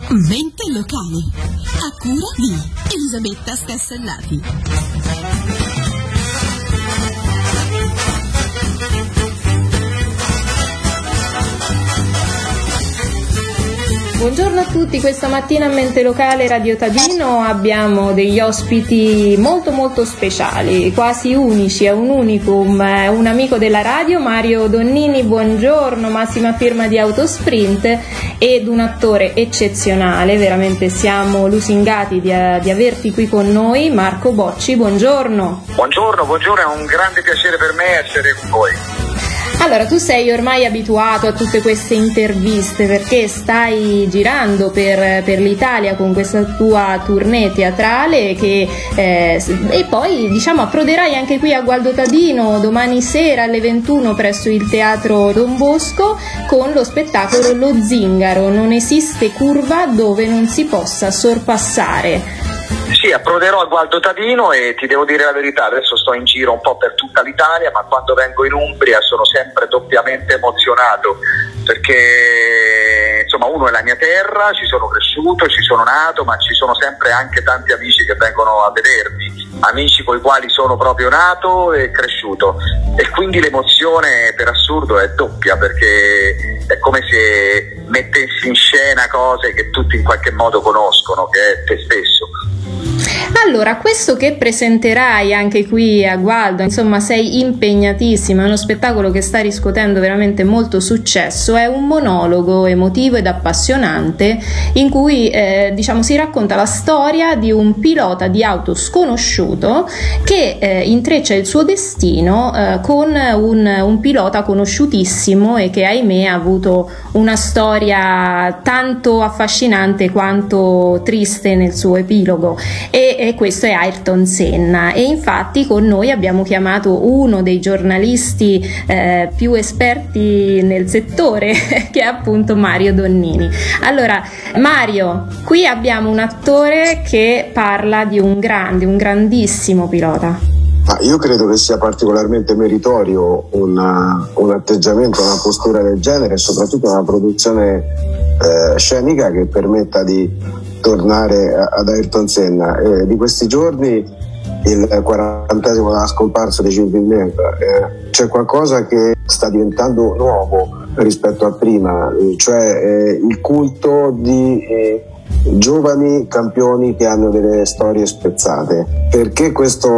Mente locale, a cura di Elisabetta Scassellati. Buongiorno a tutti, questa mattina a Mente Locale Radio Tadino abbiamo degli ospiti molto speciali, quasi unici, è un unicum, un amico della radio, Mario Donnini, buongiorno, massima firma di Autosprint, ed un attore eccezionale, veramente siamo lusingati di averti qui con noi, Marco Bocci, buongiorno. Buongiorno, è un grande piacere per me essere con voi. Allora, tu sei ormai abituato a tutte queste interviste perché stai girando per l'Italia con questa tua tournée teatrale e poi approderai anche qui a Gualdo Tadino domani sera alle 21 presso il Teatro Don Bosco con lo spettacolo Lo Zingaro, non esiste curva dove non si possa sorpassare. Sì, approderò a Gualdo Tadino e ti devo dire la verità, adesso sto in giro un po' per tutta l'Italia, ma quando vengo in Umbria sono sempre doppiamente emozionato perché insomma uno è la mia terra, ci sono cresciuto, ci sono nato, ma ci sono sempre anche tanti amici che vengono a vedermi, amici con i quali sono proprio nato e cresciuto, e quindi l'emozione per assurdo è doppia perché è come se mettessi in scena cose che tutti in qualche modo conoscono, che è te stesso. Allora, questo che presenterai anche qui a Gualdo, insomma sei impegnatissima, è uno spettacolo che sta riscuotendo veramente molto successo, è un monologo emotivo ed appassionante in cui si racconta la storia di un pilota di auto sconosciuto che intreccia il suo destino con un pilota conosciutissimo e che ahimè ha avuto una storia tanto affascinante quanto triste nel suo epilogo. E questo è Ayrton Senna, e infatti con noi abbiamo chiamato uno dei giornalisti più esperti nel settore che è appunto Mario Donnini. Allora Mario, qui abbiamo un attore che parla di un grandissimo pilota. Io credo che sia particolarmente meritorio un atteggiamento, una postura del genere e soprattutto una produzione scenica che permetta di tornare ad Ayrton Senna. Di questi giorni, il 40° dalla scomparsa di Gilles Villeneuve, c'è qualcosa che sta diventando nuovo rispetto a prima, cioè il culto di giovani campioni che hanno delle storie spezzate, perché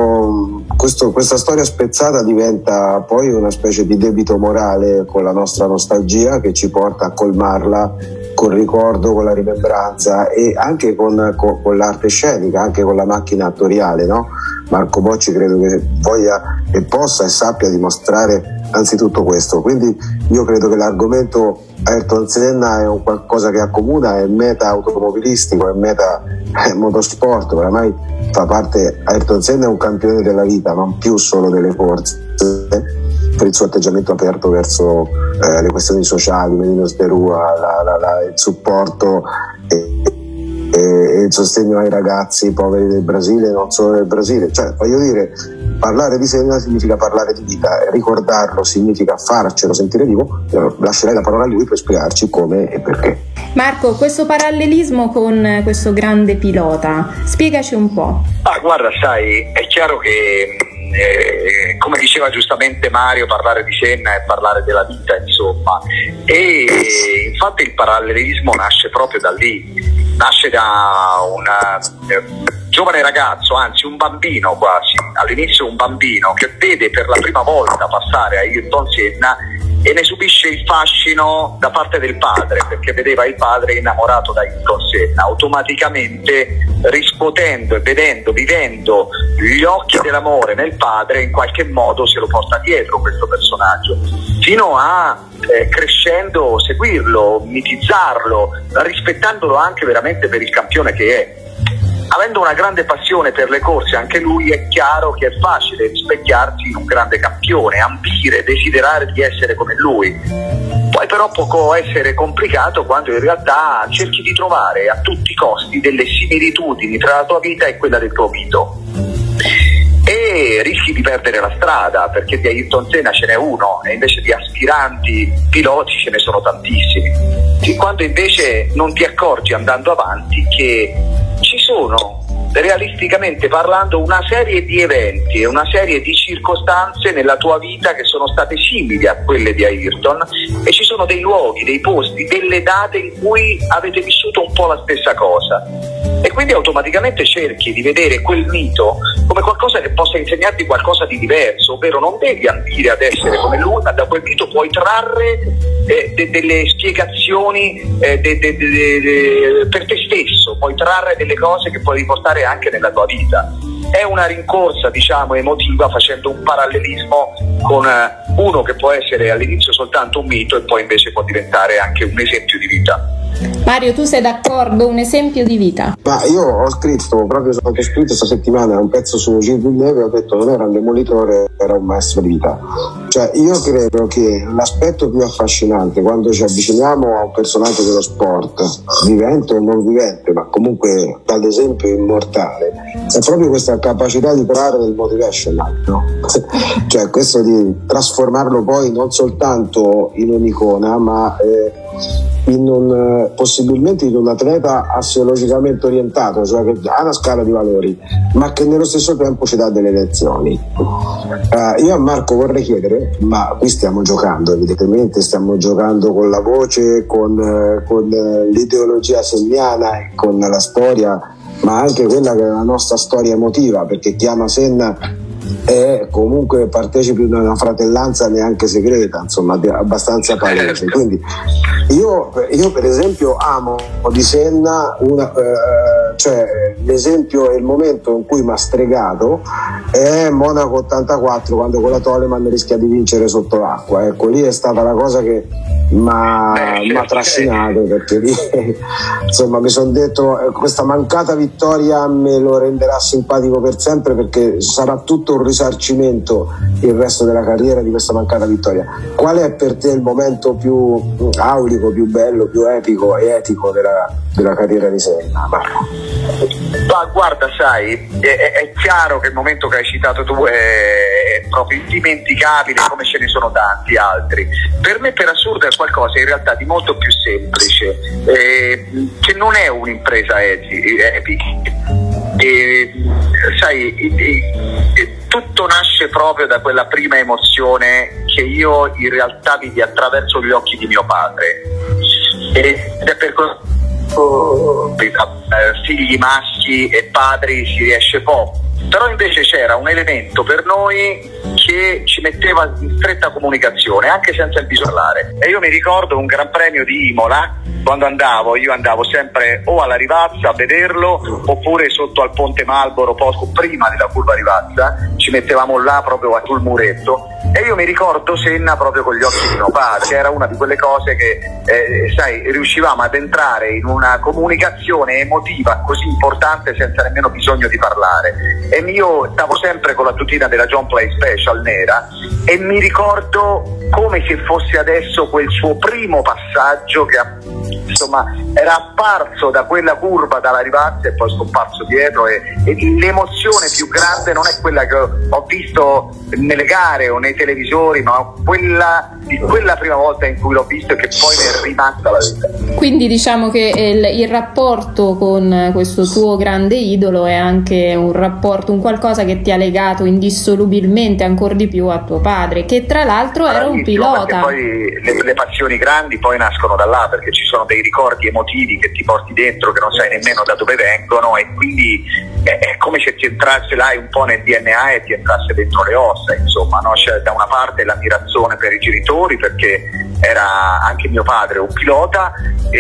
questa storia spezzata diventa poi una specie di debito morale con la nostra nostalgia che ci porta a colmarla col ricordo, con la rimembranza e anche con l'arte scenica, anche con la macchina attoriale, no? Marco Bocci credo che voglia e possa e sappia dimostrare anzitutto questo, quindi io credo che l'argomento Ayrton Senna è un qualcosa che accomuna, è meta automobilistico, è meta motorsport, oramai fa parte. Ayrton Senna è un campione della vita, non più solo delle corse, per il suo atteggiamento aperto verso le questioni sociali, Meninos de Rua, il supporto e il sostegno ai ragazzi poveri del Brasile, non solo del Brasile. Cioè, voglio dire, parlare di Senna significa parlare di vita, ricordarlo significa farcelo sentire vivo. Lascerei la parola a lui per spiegarci come e perché. Marco, questo parallelismo con questo grande pilota, spiegaci un po'. Guarda, sai, è chiaro che come diceva giustamente Mario, parlare di Senna è parlare della vita, insomma, e infatti il parallelismo nasce proprio da lì, nasce da un giovane ragazzo, anzi un bambino quasi, all'inizio un bambino che vede per la prima volta passare Ayrton Senna e ne subisce il fascino da parte del padre, perché vedeva il padre innamorato da Ayrton Senna, automaticamente riscuotendo e vivendo gli occhi dell'amore nel padre, in qualche modo se lo porta dietro questo personaggio, fino a crescendo seguirlo, mitizzarlo, rispettandolo anche veramente per il campione che è. Avendo una grande passione per le corse anche lui, è chiaro che è facile rispecchiarsi in un grande campione, ambire, desiderare di essere come lui. Poi però può essere complicato quando in realtà cerchi di trovare a tutti i costi delle similitudini tra la tua vita e quella del tuo mito. E e rischi di perdere la strada, perché di Ayrton Senna ce n'è uno e invece di aspiranti piloti ce ne sono tantissimi. Quando invece non ti accorgi andando avanti che ci sono, realisticamente parlando, una serie di eventi e una serie di circostanze nella tua vita che sono state simili a quelle di Ayrton, e ci sono dei luoghi, dei posti, delle date in cui avete vissuto un po' la stessa cosa, e quindi automaticamente cerchi di vedere quel mito come qualcosa che possa insegnarti qualcosa di diverso, ovvero non devi ambire ad essere come lui, ma da quel mito puoi trarre delle spiegazioni per te stesso, puoi trarre delle cose che puoi riportare anche nella tua vita. È una rincorsa, diciamo, emotiva, facendo un parallelismo con uno che può essere all'inizio soltanto un mito e poi invece può diventare anche un esempio di vita. Mario, tu sei d'accordo? Un esempio di vita? Ma io ho scritto questa settimana un pezzo su Gilles Villeneuve e ho detto non era un demolitore, era un maestro di vita. Cioè, io credo che l'aspetto più affascinante quando ci avviciniamo a un personaggio dello sport, vivente o non vivente, ma comunque dall'esempio immortale, è proprio questa capacità di trarre del motivational, no? Cioè questo di trasformarlo poi non soltanto in un'icona, ma possibilmente in un atleta assiologicamente orientato, cioè che ha una scala di valori, ma che nello stesso tempo ci dà delle lezioni. Io a Marco vorrei chiedere, ma qui stiamo giocando, evidentemente stiamo giocando con la voce, con l'ideologia senniana e con la storia, ma anche quella che è la nostra storia emotiva, perché chi ama Senna è comunque partecipi di una fratellanza neanche segreta, insomma, abbastanza palese. Quindi io per esempio amo di Senna cioè l'esempio e il momento in cui mi ha stregato è Monaco 84, quando con la Toleman rischia di vincere sotto l'acqua. Ecco, lì è stata la cosa che mi ha trascinato, perché lì insomma mi sono detto questa mancata vittoria me lo renderà simpatico per sempre, perché sarà tutto un risarcimento il resto della carriera di questa mancata vittoria. Qual è per te il momento più aulico, più bello, più epico e etico della carriera di Senna, Marco? Ma guarda, sai, è chiaro che il momento che hai citato tu è proprio indimenticabile, come ce ne sono tanti altri. Per me, per assurdo, è qualcosa in realtà di molto più semplice, che non è un'impresa epica. Sai, tutto nasce proprio da quella prima emozione che io in realtà vidi attraverso gli occhi di mio padre, ed è per questo figli maschi e padri si riesce poco, però invece c'era un elemento per noi che ci metteva in stretta comunicazione anche senza il bisogno di parlare. E io mi ricordo un Gran Premio di Imola, quando io andavo sempre o alla Rivazza a vederlo, oppure sotto al Ponte Malboro, poco prima della curva Rivazza, ci mettevamo là proprio sul muretto, e io mi ricordo Senna proprio con gli occhi di mio padre, che era una di quelle cose che sai, riuscivamo ad entrare in una comunicazione emotiva così importante senza nemmeno bisogno di parlare. E io stavo sempre con la tutina della John Play Special nera, e mi ricordo come se fosse adesso quel suo primo passaggio che insomma era apparso da quella curva, dalla Rivazza, e poi scomparso dietro, e l'emozione più grande non è quella che ho visto nelle gare o nei televisori, ma quella prima volta in cui l'ho visto e che poi mi è rimasta la vita. Quindi diciamo che il rapporto con questo tuo grande idolo è anche un rapporto, un qualcosa che ti ha legato indissolubilmente ancora di più a tuo padre, che tra l'altro era un pilota. Poi le passioni grandi poi nascono da là, perché ci sono dei ricordi emotivi che ti porti dentro che non sai nemmeno da dove vengono, e quindi è come se ti entrasse là un po' nel DNA e ti entrasse dentro le ossa, insomma, no? C'è da una parte l'ammirazione per i genitori, perché era anche mio padre un pilota,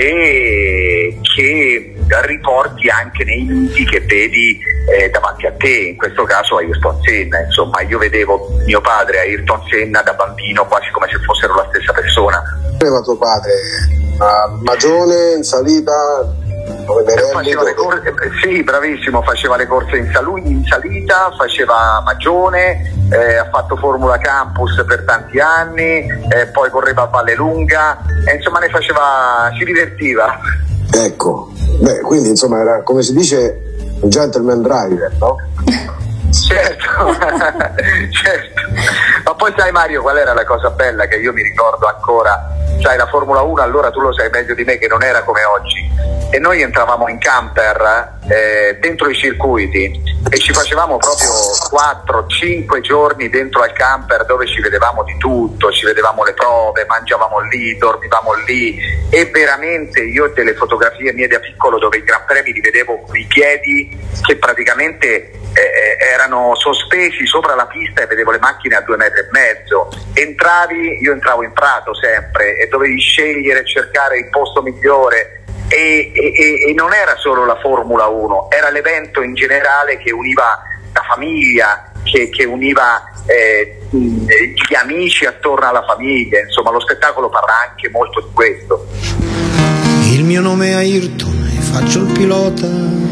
e che riporti anche nei miti che vedi davanti a te, in questo caso Ayrton Senna. Insomma, io vedevo mio padre Ayrton Senna da bambino quasi come se fossero la stessa persona. Aveva tuo padre a Magione, in salita? Faceva le corse, sì, bravissimo, faceva le corse in salita, faceva Magione, ha fatto Formula Campus per tanti anni, poi correva a Vallelunga, insomma si divertiva. Ecco, quindi insomma era, come si dice, un gentleman driver, no? Certo, certo. Ma poi sai Mario qual era la cosa bella che io mi ricordo ancora? Sai, la Formula 1 allora tu lo sai meglio di me che non era come oggi, e noi entravamo in camper dentro i circuiti e ci facevamo proprio 4-5 giorni dentro al camper, dove ci vedevamo di tutto, ci vedevamo le prove, mangiavamo lì, dormivamo lì, e veramente io delle fotografie mie da piccolo dove i Gran Premi li vedevo con i piedi che praticamente erano sospesi sopra la pista e vedevo le macchine a 2,5 metri. Io entravo in Prato sempre e dovevi scegliere e cercare il posto migliore, e non era solo la Formula 1, era l'evento in generale che univa la famiglia, che univa gli amici attorno alla famiglia. Insomma, lo spettacolo parla anche molto di questo. Il mio nome è Ayrton e faccio il pilota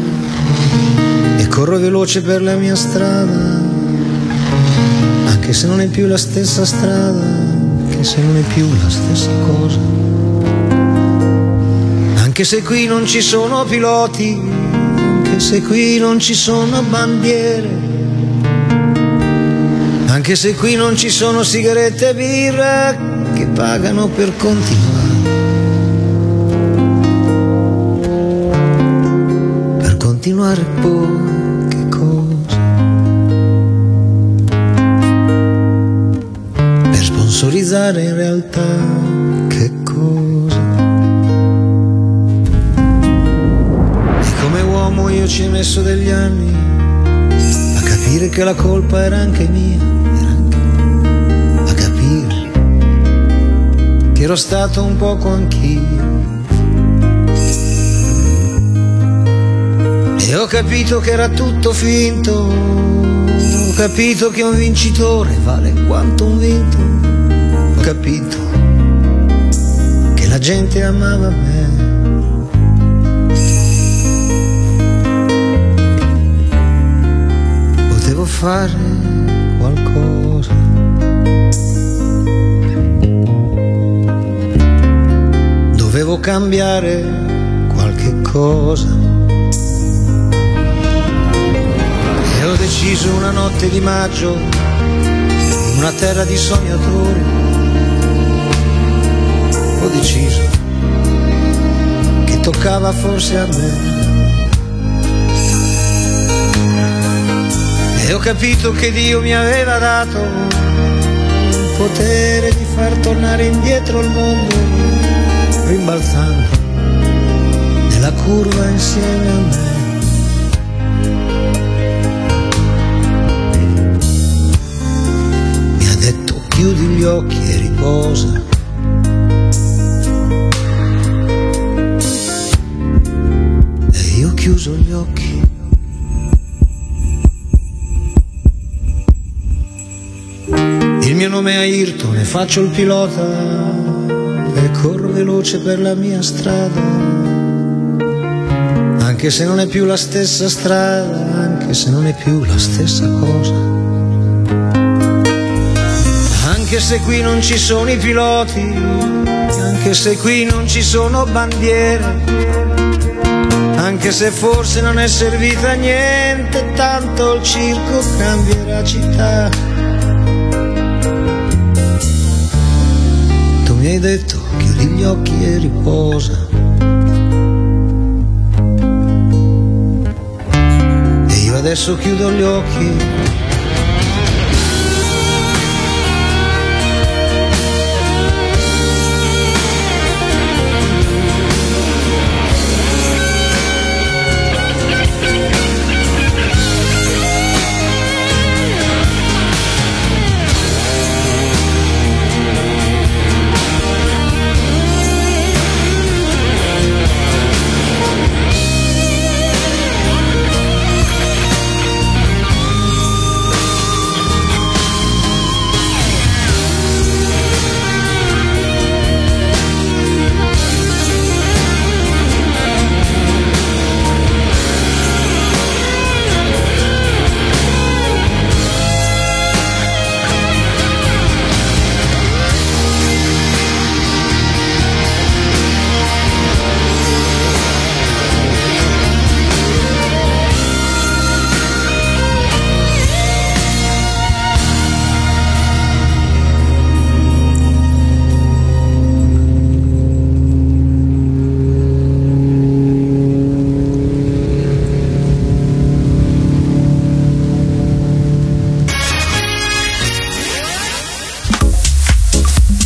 e corro veloce per la mia strada, anche se non è più la stessa strada, anche se non è più la stessa cosa, anche se qui non ci sono piloti, anche se qui non ci sono bandiere, anche se qui non ci sono sigarette e birra che pagano per continuare, per continuare poi che cosa, per sponsorizzare in realtà che cosa. E come uomo io ci ho messo degli anni a capire che la colpa era anche mia, a capire che ero stato un poco anch'io, e ho capito che era tutto finto, ho capito che un vincitore vale quanto un vinto, ho capito che la gente amava me, potevo fare qualcosa, dovevo cambiare qualche cosa. E ho deciso una notte di maggio, in una terra di sognatori, ho deciso che toccava forse a me. E ho capito che Dio mi aveva dato il potere di far tornare indietro il mondo, rimbalzando nella curva insieme a me. Mi ha detto chiudi gli occhi e riposa, e io ho chiuso gli occhi. Il mio nome è Ayrton e faccio il pilota e corro veloce per la mia strada, anche se non è più la stessa strada, anche se non è più la stessa cosa, anche se qui non ci sono i piloti, anche se qui non ci sono bandiere, anche se forse non è servita a niente, tanto il circo cambierà città. Mi hai detto chiudi gli occhi e riposa, e io adesso chiudo gli occhi.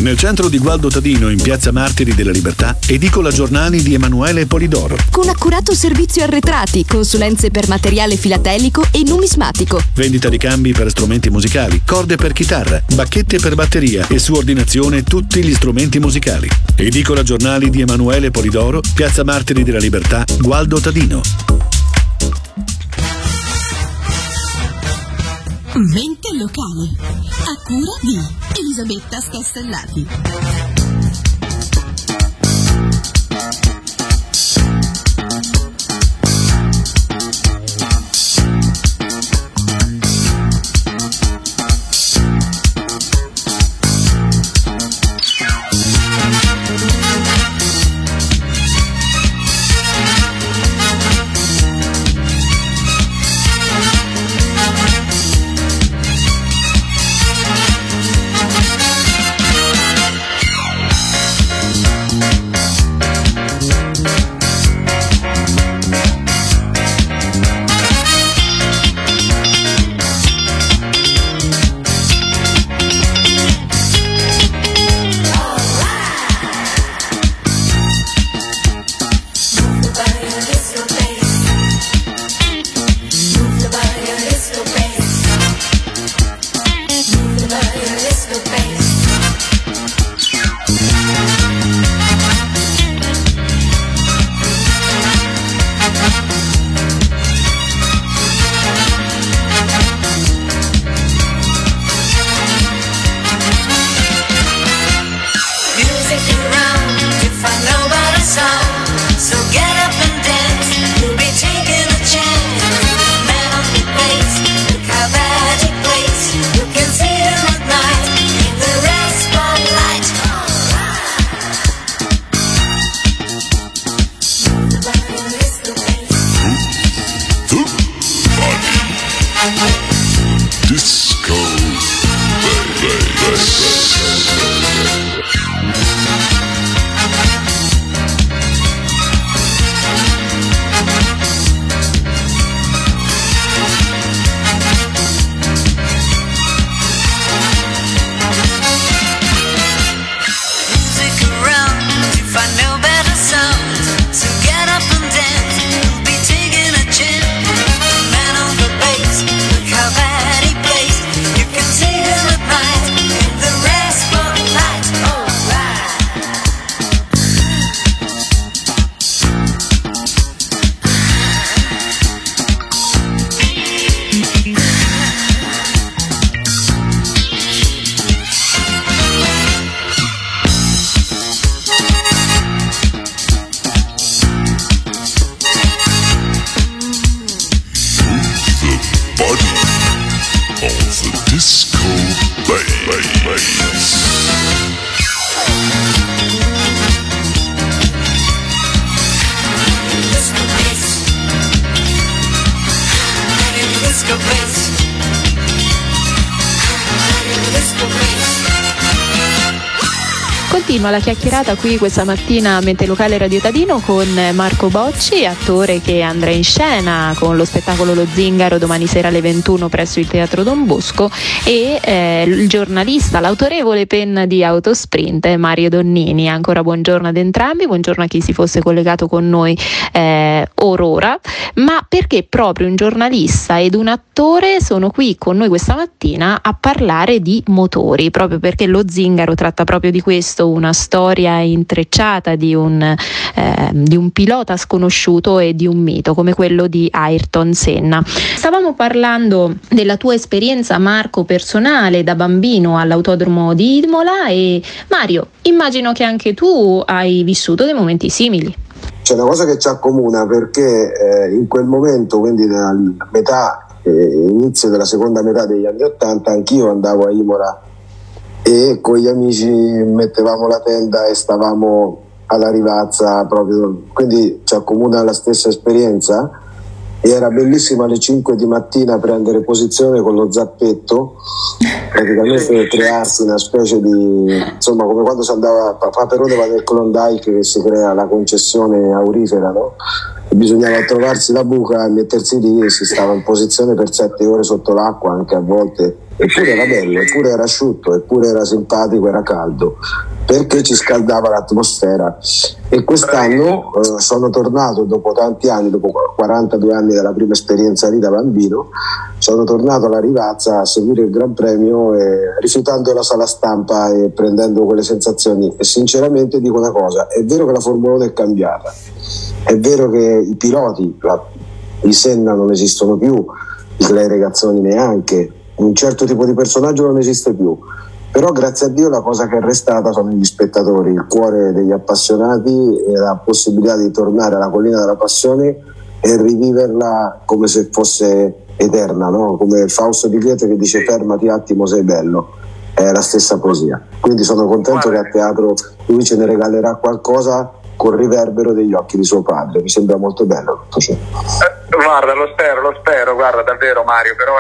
Nel centro di Gualdo Tadino, in piazza Martiri della Libertà, edicola giornali di Emanuele Polidoro. Con accurato servizio arretrati, consulenze per materiale filatelico e numismatico. Vendita di cambi per strumenti musicali, corde per chitarra, bacchette per batteria e su ordinazione tutti gli strumenti musicali. Edicola giornali di Emanuele Polidoro, piazza Martiri della Libertà, Gualdo Tadino. Mente locale, a cura di Elisabetta Scastellati. Continua la chiacchierata qui questa mattina a Mente Locale Radio Tadino con Marco Bocci, attore che andrà in scena con lo spettacolo Lo Zingaro domani sera alle 21 presso il Teatro Don Bosco, e il giornalista, l'autorevole penna di Autosprint, Mario Donnini. Ancora buongiorno ad entrambi, buongiorno a chi si fosse collegato con noi orora. Ma perché proprio un giornalista ed un attore sono qui con noi questa mattina a parlare di motori? Proprio perché Lo Zingaro tratta proprio di questo, una storia intrecciata di un pilota sconosciuto e di un mito come quello di Ayrton Senna. Stavamo parlando della tua esperienza, Marco, personale da bambino all'autodromo di Imola, e Mario, immagino che anche tu hai vissuto dei momenti simili. C'è una cosa che ci accomuna, perché in quel momento, quindi nella metà, inizio della seconda metà degli anni '80, anch'io andavo a Imola e con gli amici mettevamo la tenda e stavamo alla Rivazza proprio, quindi ci accomuna la stessa esperienza. E era bellissimo alle 5 di mattina prendere posizione con lo zappetto, praticamente crearsi una specie di, insomma, come quando si andava a Paperone, va nel Klondike, che si crea la concessione aurifera, no? E bisognava trovarsi la buca e mettersi lì, e si stava in posizione per 7 ore sotto l'acqua, anche a volte Eppure era bello, eppure era asciutto, eppure era simpatico, era caldo, perché ci scaldava l'atmosfera. E quest'anno sono tornato dopo tanti anni, dopo 42 anni dalla prima esperienza lì da bambino, sono tornato alla Rivazza a seguire il Gran Premio, rifiutando la sala stampa e prendendo quelle sensazioni. E sinceramente dico una cosa: è vero che la Formula 1 è cambiata, è vero che i piloti, i Senna non esistono più, i Clay Regazzoni neanche, un certo tipo di personaggio non esiste più, però grazie a Dio la cosa che è restata sono gli spettatori, il cuore degli appassionati e la possibilità di tornare alla collina della passione e riviverla come se fosse eterna, no? Come Fausto di Goethe che dice fermati attimo, sei bello, è la stessa poesia. Quindi sono contento che a teatro lui ce ne regalerà qualcosa col riverbero degli occhi di suo padre. Mi sembra molto bello tutto ciò. Guarda, lo spero, guarda, davvero Mario, però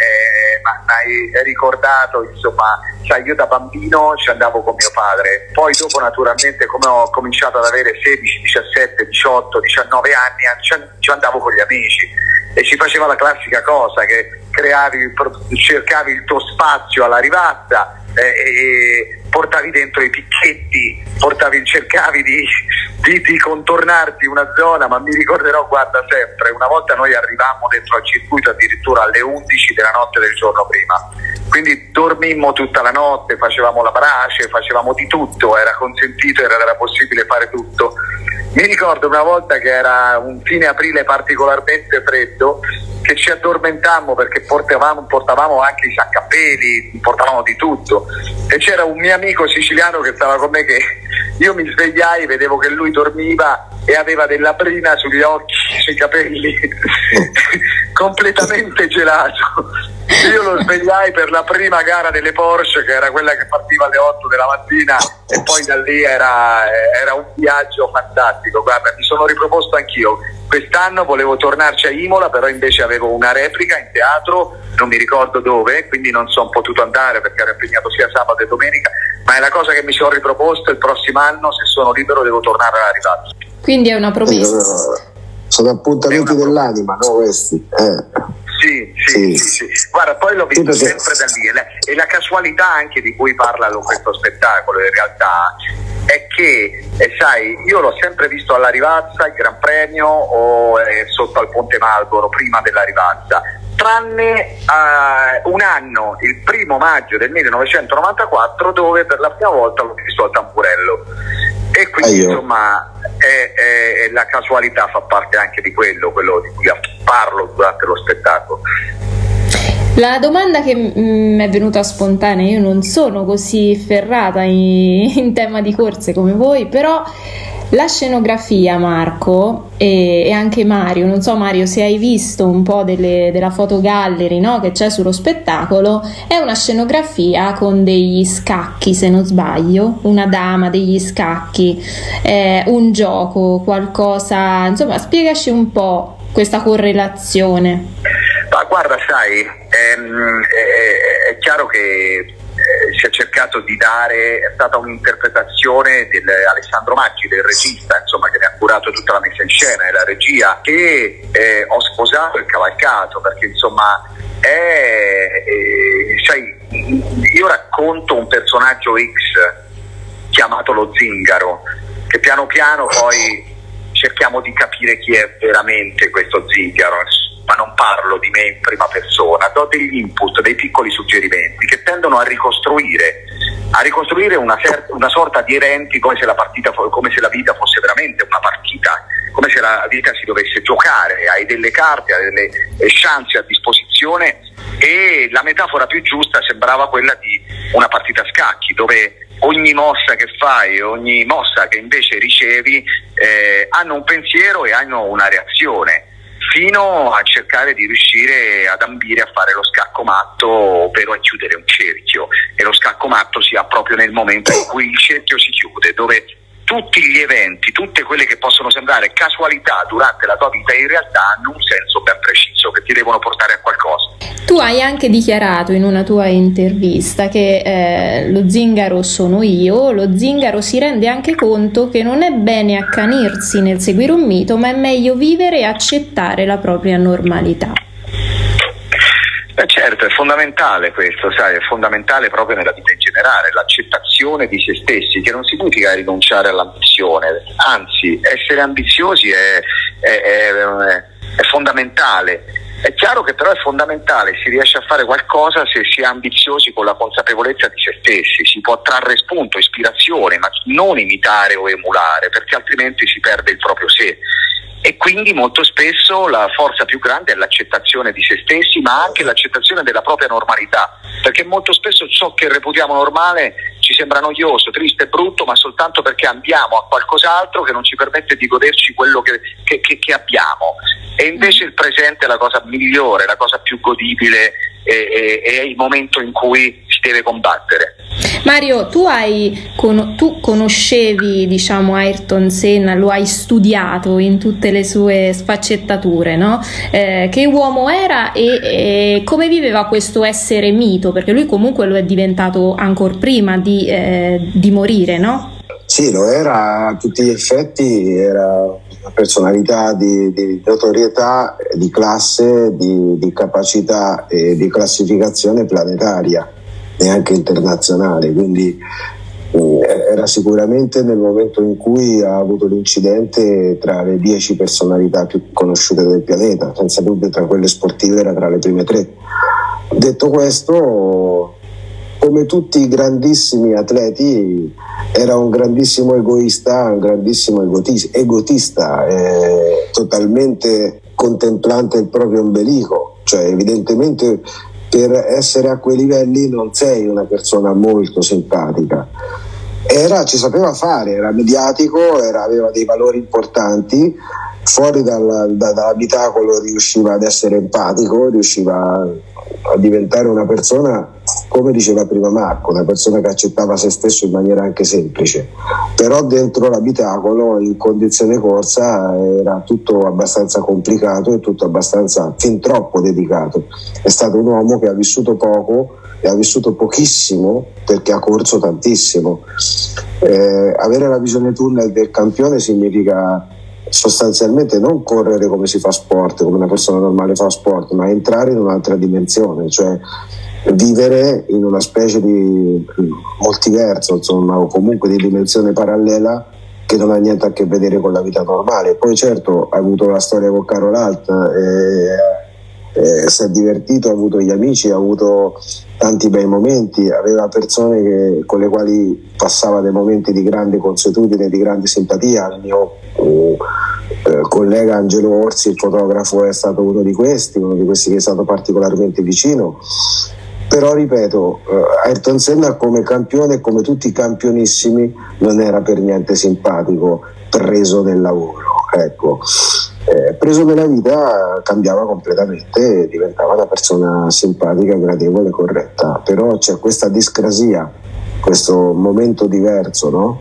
hai ricordato, insomma, sai, io da bambino ci andavo con mio padre, poi dopo naturalmente come ho cominciato ad avere 16, 17, 18, 19 anni ci andavo con gli amici e si faceva la classica cosa che cercavi il tuo spazio alla Rivazza e portavi dentro i picchetti, cercavi di contornarti una zona, ma mi ricorderò, guarda, sempre, una volta noi arrivammo dentro al circuito addirittura alle 11 della notte del giorno prima, quindi dormimmo tutta la notte, facevamo la brace, facevamo di tutto, era consentito, era possibile fare tutto. Mi ricordo una volta che era un fine aprile particolarmente freddo, che ci addormentammo perché portavamo anche i saccapeli, portavamo di tutto, e c'era un mio amico siciliano che stava con me, che io mi svegliai, vedevo che lui dormiva e aveva della brina sugli occhi, sui capelli, completamente gelato. Io lo svegliai per la prima gara delle Porsche, che era quella che partiva alle 8 della mattina, e poi da lì era un viaggio fantastico. Guarda, mi sono riproposto anch'io. Quest'anno volevo tornarci a Imola, però invece avevo una replica in teatro, non mi ricordo dove, quindi non sono potuto andare perché ero impegnato sia sabato che domenica, ma è la cosa che mi sono riproposto. Il prossimo anno, se sono libero, devo tornare alla Rivazza. Quindi è una promessa. Sono appuntamenti dell'anima, no, questi? Sì. Guarda, poi l'ho visto sempre da lì, e la casualità anche di cui parla questo spettacolo in realtà è che, sai, io l'ho sempre visto alla Rivazza, il Gran Premio, o sotto al Ponte Malboro prima della Rivazza, tranne un anno, il 1° maggio del 1994, dove per la prima volta l'ho visto al Tamburello. E quindi insomma la casualità fa parte anche di quello di cui parlo durante lo spettacolo. La domanda che mi è venuta spontanea, io non sono così ferrata in tema di corse come voi, però la scenografia, Marco, e anche Mario, non so Mario se hai visto un po' della fotogallery, no, che c'è sullo spettacolo, è una scenografia con degli scacchi, se non sbaglio, una dama, degli scacchi, un gioco, qualcosa, insomma spiegaci un po' questa correlazione. Ma guarda, sai, è chiaro che si è cercato di dare, è stata un'interpretazione di Alessandro Maggi, del regista, insomma, che ne ha curato tutta la messa in scena e la regia, che ho sposato e cavalcato, perché insomma sai, io racconto un personaggio X chiamato lo Zingaro, che piano piano poi cerchiamo di capire chi è veramente questo Zingaro, ma non parlo di me in prima persona, do degli input, dei piccoli suggerimenti che tendono a ricostruire una sorta di eventi, come se la vita fosse veramente una partita, come se la vita si dovesse giocare, hai delle carte, hai delle chance a disposizione, e la metafora più giusta sembrava quella di una partita a scacchi, dove ogni mossa che fai, ogni mossa che invece ricevi hanno un pensiero e hanno una reazione, fino a cercare di riuscire ad ambire a fare lo scacco matto, ovvero a chiudere un cerchio, e lo scacco matto si ha proprio nel momento in cui il cerchio si chiude, dove tutti gli eventi, tutte quelle che possono sembrare casualità durante la tua vita, in realtà hanno un senso ben preciso, che ti devono portare a qualcosa. Tu hai anche dichiarato in una tua intervista che lo zingaro sono io, lo zingaro si rende anche conto che non è bene accanirsi nel seguire un mito, ma è meglio vivere e accettare la propria normalità. Certo, è fondamentale questo, sai, è fondamentale proprio nella vita in generale, l'accettazione di se stessi, che non significa rinunciare all'ambizione, anzi, essere ambiziosi è fondamentale. È chiaro che però è fondamentale, si riesce a fare qualcosa se si è ambiziosi con la consapevolezza di se stessi, si può trarre spunto, ispirazione, ma non imitare o emulare, perché altrimenti si perde il proprio sé. E quindi molto spesso la forza più grande è l'accettazione di se stessi, ma anche l'accettazione della propria normalità, perché molto spesso ciò che reputiamo normale ci sembra noioso, triste e brutto, ma soltanto perché andiamo a qualcos'altro che non ci permette di goderci quello che abbiamo. E invece il presente è la cosa migliore, la cosa più godibile, è il momento in cui si deve combattere. Mario, tu conoscevi, diciamo, Ayrton Senna, lo hai studiato in tutte le sue sfaccettature, no? Che uomo era e come viveva questo essere mito? Perché lui comunque lo è diventato ancora prima di morire, no? Sì, lo era a tutti gli effetti, era una personalità di notorietà, di classe, di capacità e di classificazione planetaria e anche internazionale, quindi era sicuramente nel momento in cui ha avuto l'incidente tra le 10 personalità più conosciute del pianeta, senza dubbio tra quelle sportive era tra le prime 3. Detto questo, come tutti i grandissimi atleti, era un grandissimo egoista, un grandissimo egotista, totalmente contemplante il proprio ombelico, cioè evidentemente per essere a quei livelli non sei una persona molto simpatica. Ci sapeva fare, era mediatico, aveva dei valori importanti, fuori dall'abitacolo riusciva ad essere empatico, riusciva a diventare una persona, come diceva prima Marco, una persona che accettava se stesso in maniera anche semplice, però dentro l'abitacolo in condizione corsa era tutto abbastanza complicato e tutto abbastanza fin troppo dedicato. È stato un uomo che ha vissuto poco e ha vissuto pochissimo perché ha corso tantissimo. Avere la visione tunnel del campione significa sostanzialmente non correre come si fa sport, come una persona normale fa sport, ma entrare in un'altra dimensione, cioè vivere in una specie di multiverso, insomma, o comunque di dimensione parallela che non ha niente a che vedere con la vita normale. Poi certo ha avuto la storia con Carol Alt, si è divertito, ha avuto gli amici, ha avuto tanti bei momenti, aveva persone con le quali passava dei momenti di grande consuetudine, di grande simpatia. Il mio collega Angelo Orsi, il fotografo, è stato uno di questi che è stato particolarmente vicino. Però ripeto, Ayrton Senna come campione, come tutti i campionissimi, non era per niente simpatico, preso nel lavoro, ecco. Preso nella vita cambiava completamente, diventava una persona simpatica, gradevole, corretta. Però c'è questa discrasia, questo momento diverso, no?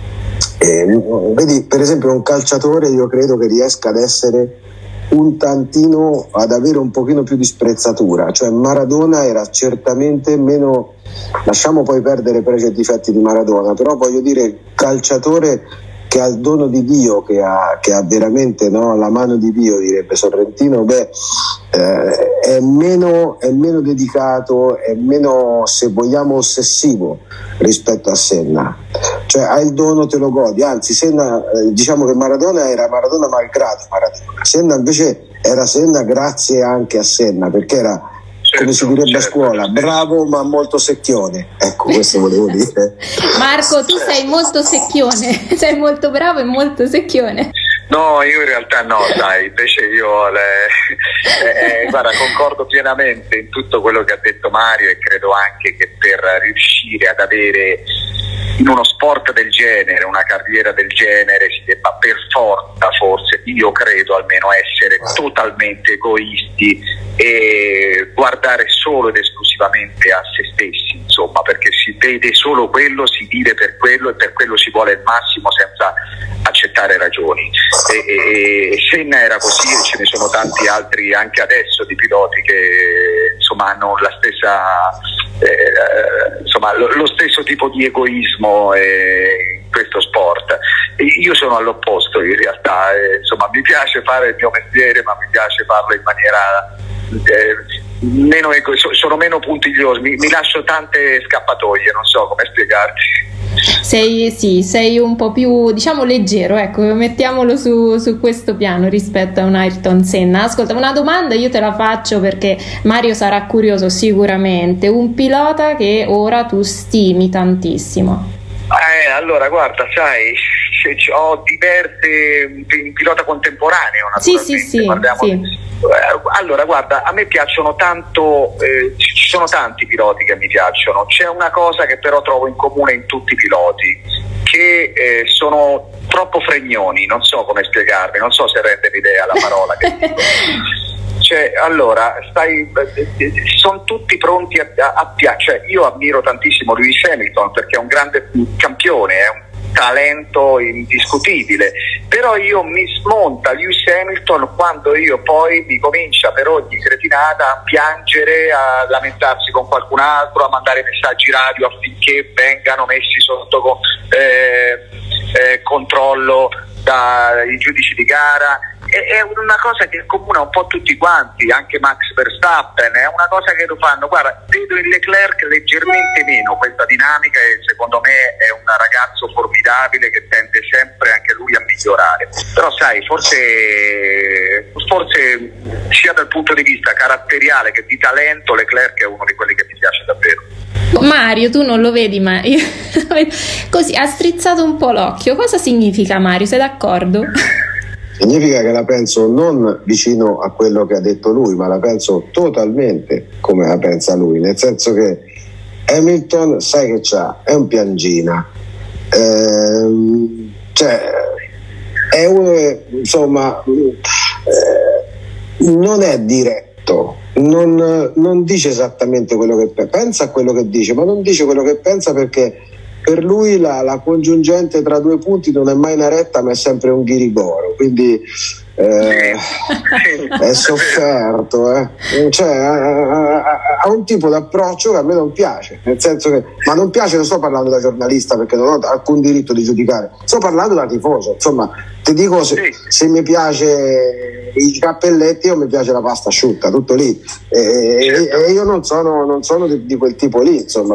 Vedi, per esempio un calciatore io credo che riesca ad essere un tantino, ad avere un pochino più di sprezzatura, cioè Maradona era certamente meno, lasciamo poi perdere pregi e difetti di Maradona, però voglio dire, calciatore che ha il dono di Dio, che ha veramente, no, la mano di Dio, direbbe Sorrentino, è meno dedicato, è meno, se vogliamo, ossessivo rispetto a Senna. Cioè ha il dono, te lo godi, anzi Senna, diciamo che Maradona era Maradona malgrado Maradona, Senna invece era Senna grazie anche a Senna, perché era, come si direbbe a scuola, bravo ma molto secchione, ecco, questo volevo dire. Marco, tu sei molto secchione, sei molto bravo e molto secchione. No, io in realtà no, sai, invece io guarda, concordo pienamente in tutto quello che ha detto Mario, e credo anche che per riuscire ad avere in uno sport del genere, una carriera del genere, si debba per forse, io credo almeno, essere totalmente egoisti e guardare solo ed esclusivamente a se stessi, insomma, perché si vede solo quello, si vive per quello e per quello si vuole il massimo senza accettare ragioni. E Senna era così, e ce ne sono tanti altri anche adesso di piloti che insomma hanno la stessa lo stesso tipo di egoismo in questo sport. E io sono all'opposto in realtà, insomma mi piace fare il mio mestiere, ma mi piace farlo in maniera sono meno puntiglioso, mi lascio tante scappatoie, non so come spiegarti. Sei un po' più, diciamo, leggero, ecco, mettiamolo su questo piano rispetto a un Ayrton Senna. Ascolta, una domanda io te la faccio perché Mario sarà curioso sicuramente. Un pilota che ora tu stimi tantissimo. Allora, guarda, sai, ho diverse pilota contemporaneo, naturalmente. Sì. Allora, guarda, a me piacciono tanto, ci sono tanti piloti che mi piacciono. C'è una cosa che però trovo in comune in tutti i piloti, che sono troppo fregnoni, non so come spiegarmi, non so se rende l'idea la parola che dico. Allora, sono tutti pronti a piacere. Io ammiro tantissimo Lewis Hamilton perché è un grande campione, è un talento indiscutibile, però io mi smonta Lewis Hamilton quando io poi mi comincia per ogni cretinata a piangere, a lamentarsi con qualcun altro, a mandare messaggi radio affinché vengano messi sotto controllo dai giudici di gara. È una cosa che accomuna un po' tutti quanti, anche Max Verstappen, è una cosa che lo fanno. Guarda, vedo in Leclerc leggermente meno questa dinamica e secondo me è un ragazzo formidabile che tende sempre anche lui a migliorare, però sai, forse sia dal punto di vista caratteriale che di talento Leclerc è uno di quelli che mi piace davvero. Mario, tu non lo vedi, ma io così ha strizzato un po' l'occhio. Cosa significa, Mario? Sei d'accordo? Significa che la penso non vicino a quello che ha detto lui, ma la penso totalmente come la pensa lui, nel senso che Hamilton, sai che è un piangina, è uno che insomma non è diretto, non dice esattamente quello che pensa, a quello che dice, ma non dice quello che pensa perché per lui la congiungente tra due punti non è mai una retta ma è sempre un ghirigoro, quindi è sofferto, ha un tipo d'approccio che a me non piace, nel senso che, ma non piace, non sto parlando da giornalista perché non ho alcun diritto di giudicare, sto parlando da tifoso, insomma ti dico se mi piace i cappelletti o mi piace la pasta asciutta, tutto lì, e io non sono di quel tipo lì, insomma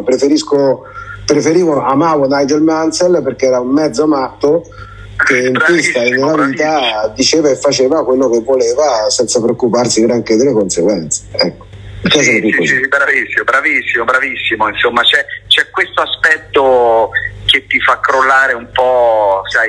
amavo Nigel Mansell perché era un mezzo matto che in pista e nella vita diceva e faceva quello che voleva senza preoccuparsi granché delle conseguenze, ecco. Sì, bravissimo, insomma c'è questo aspetto che ti fa crollare un po', sai,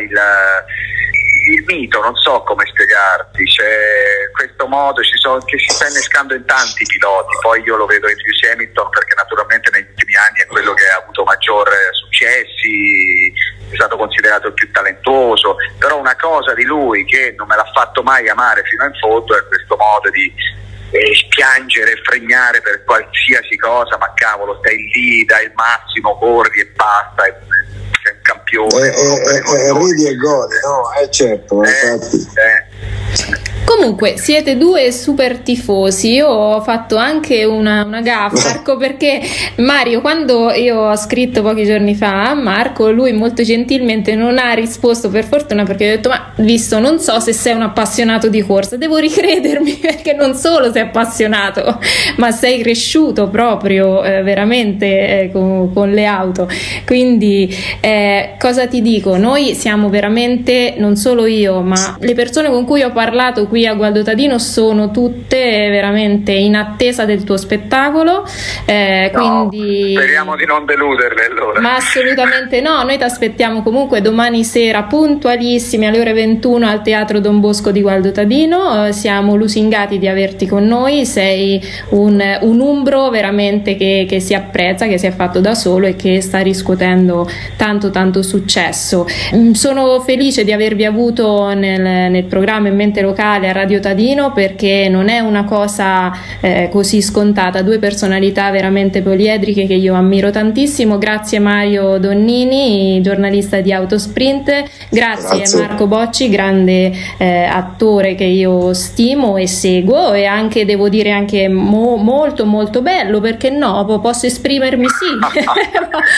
il mito, non so come spiegarti, c'è questo modo che si sta innescando in tanti piloti, poi io lo vedo in Lewis Hamilton perché naturalmente negli ultimi anni è quello che ha avuto maggior successi, è stato considerato il più talentuoso, però una cosa di lui che non me l'ha fatto mai amare fino in fondo è questo modo di piangere e fregnare per qualsiasi cosa, ma cavolo, stai lì, dai il massimo, corri e basta, sei un campione, ridi e godi, no? Certo, infatti. Comunque siete due super tifosi. Io ho fatto anche una gaffa, Marco, perché Mario, quando io ho scritto pochi giorni fa a Marco, lui molto gentilmente non ha risposto, per fortuna, perché ho detto: ma visto, non so se sei un appassionato di corsa, devo ricredermi, perché non solo sei appassionato ma sei cresciuto proprio veramente con le auto, quindi cosa ti dico, noi siamo veramente, non solo io ma le persone con cui ho parlato qui a Gualdo Tadino sono tutte veramente in attesa del tuo spettacolo, quindi speriamo di non deluderle allora. Ma assolutamente no, noi ti aspettiamo comunque domani sera puntualissimi alle ore 21 al Teatro Don Bosco di Gualdo Tadino, siamo lusingati di averti con noi, sei un umbro veramente che si apprezza, che si è fatto da solo e che sta riscuotendo tanto successo. Sono felice di avervi avuto nel programma In Mente Locale a Radio Tadino, perché non è una cosa così scontata, due personalità veramente poliedriche che io ammiro tantissimo. Grazie Mario Donnini, giornalista di Autosprint, grazie. Marco Bocci, grande attore che io stimo e seguo, e anche, devo dire, anche molto bello, perché no, posso esprimermi, sì.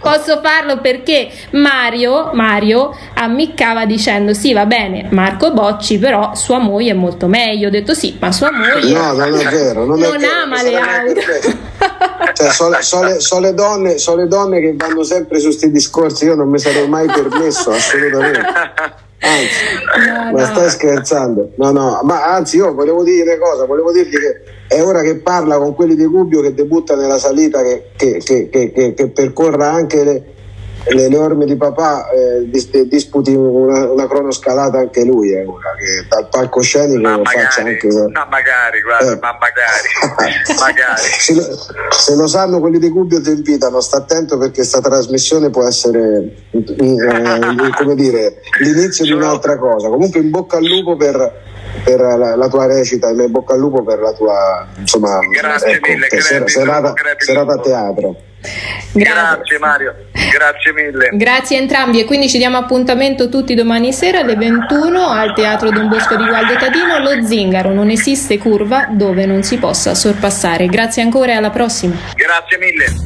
posso farlo perché Mario ammiccava dicendo sì, va bene, Marco Bocci, però sua moglie è molto meglio. Ho detto sì, ma sua moglie no, non è vero, non ama le auto. Cioè, so le donne che vanno sempre su sti discorsi, io non mi sarei mai permesso, assolutamente. Anzi, ma stai scherzando? No, ma anzi, io volevo dirgli una cosa, volevo dirgli che è ora che parla con quelli di Gubbio, che debutta nella salita, che percorra anche le orme di papà, disputi una cronoscalata anche lui, ora, che dal palcoscenico faccia anche. Ma magari, guarda, ma magari. Se lo sanno quelli di Gubbio ti invitano, sta attento, perché sta trasmissione può essere come dire, l'inizio di un'altra cosa. Comunque in bocca al lupo per la tua recita, in bocca al lupo per la tua, insomma, grazie mille, serata a teatro. Grazie Mario, grazie mille. Grazie a entrambi, e quindi ci diamo appuntamento tutti domani sera alle 21 al Teatro Don Bosco di Gualdo Tadino. Lo Zingaro, non esiste curva dove non si possa sorpassare. Grazie ancora e alla prossima. Grazie mille.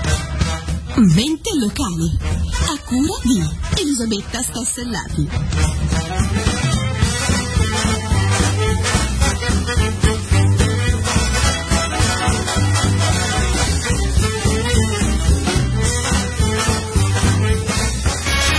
Vente locali, a cura di Elisabetta Stassellati.